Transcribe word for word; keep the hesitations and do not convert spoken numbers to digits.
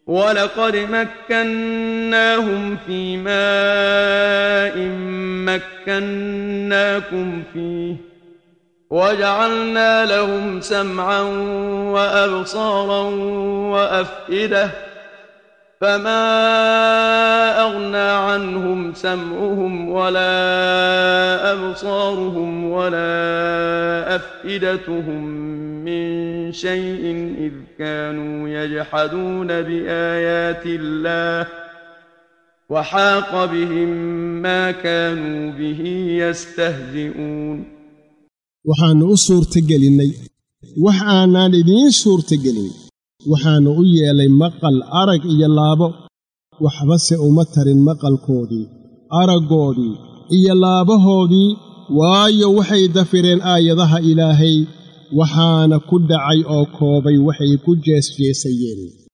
ولقد مكناهم في ماء مكناكم فيه وجعلنا لهم سمعا وأبصارا وأفئدة فما أغنى عنهم سمعهم ولا أبصارهم ولا أفئدتهم من شيء إذ كانوا يجحدون بآيات الله وحاق بهم ما كانوا به يستهزئون waxaanu u suurtagelinay wax aanan idiin suurtagelin waxaanu u yeelay maqal arag iyo laabo waxba se uma tarin maqalkoodii aragoodii iyo laabahoodii waayo waxay dafireen aayadaha Ilaahay waxaana ku dhacay oo koobay waxay ku jeesjeesayeen